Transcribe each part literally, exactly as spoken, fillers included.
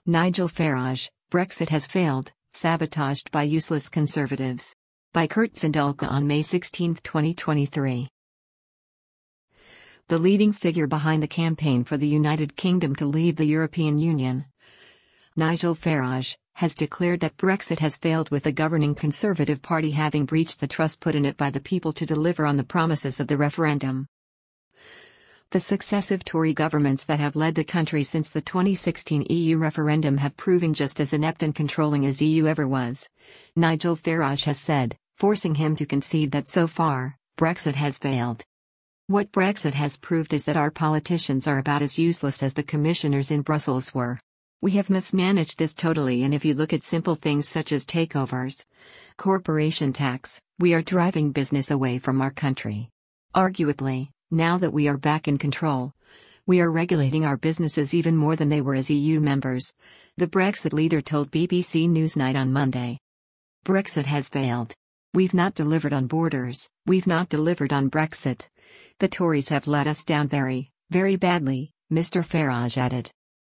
Nigel Farage, Brexit has failed, sabotaged by useless Conservatives. By Kurt Zindulka on May sixteenth, twenty twenty-three. The leading figure behind the campaign for the United Kingdom to leave the European Union, Nigel Farage, has declared that Brexit has failed, with the governing Conservative Party having breached the trust put in it by the people to deliver on the promises of the referendum. The successive Tory governments that have led the country since the twenty sixteen E U referendum have proven just as inept and controlling as E U ever was, Nigel Farage has said, forcing him to concede that so far, Brexit has failed. What Brexit has proved is that our politicians are about as useless as the commissioners in Brussels were. We have mismanaged this totally, and if you look at simple things such as takeovers, corporation tax, we are driving business away from our country. Arguably, now that we are back in control, we are regulating our businesses even more than they were as E U members, the Brexit leader told B B C Newsnight on Monday. Brexit has failed. We've not delivered on borders, we've not delivered on Brexit. The Tories have let us down very, very badly, Mister Farage added.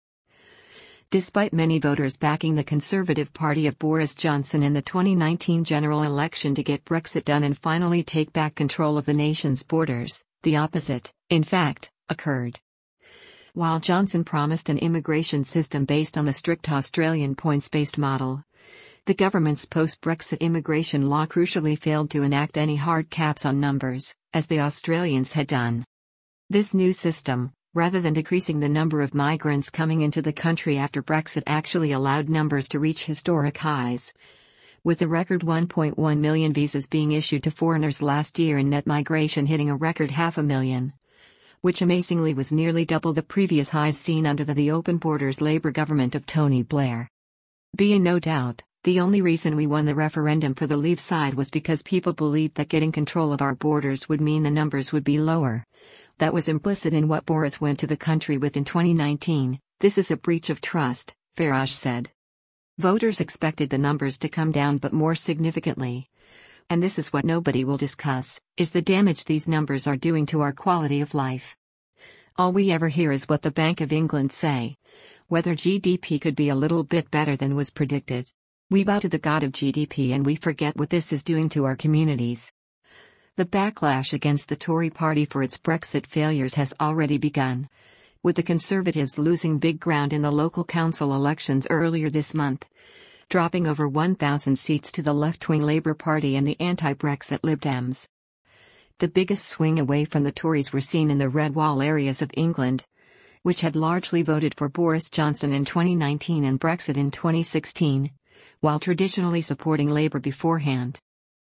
Despite many voters backing the Conservative Party of Boris Johnson in the twenty nineteen general election to get Brexit done and finally take back control of the nation's borders, the opposite, in fact, occurred. While Johnson promised an immigration system based on the strict Australian points-based model, the government's post-Brexit immigration law crucially failed to enact any hard caps on numbers, as the Australians had done. This new system, rather than decreasing the number of migrants coming into the country after Brexit, actually allowed numbers to reach historic highs, with a record one point one million visas being issued to foreigners last year and net migration hitting a record half a million, which amazingly was nearly double the previous highs seen under the, the open borders Labour government of Tony Blair. Be in no doubt, the only reason we won the referendum for the Leave side was because people believed that getting control of our borders would mean the numbers would be lower. That was implicit in what Boris went to the country with in twenty nineteen. This is a breach of trust, Farage said. Voters expected the numbers to come down, but more significantly, and this is what nobody will discuss, is the damage these numbers are doing to our quality of life. All we ever hear is what the Bank of England say, whether G D P could be a little bit better than was predicted. We bow to the god of G D P and we forget what this is doing to our communities. The backlash against the Tory party for its Brexit failures has already begun, with the Conservatives losing big ground in the local council elections earlier this month, dropping over one thousand seats to the left-wing Labour Party and the anti-Brexit Lib Dems. The biggest swing away from the Tories were seen in the red wall areas of England, which had largely voted for Boris Johnson in twenty nineteen and Brexit in twenty sixteen, while traditionally supporting Labour beforehand.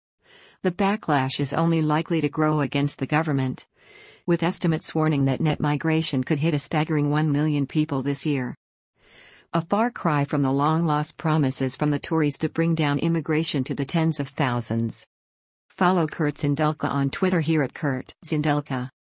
The backlash is only likely to grow against the government, with estimates warning that net migration could hit a staggering one million people this year. A far cry from the long-lost promises from the Tories to bring down immigration to the tens of thousands. Follow Kurt Zindulka on Twitter here at Kurt Zindulka.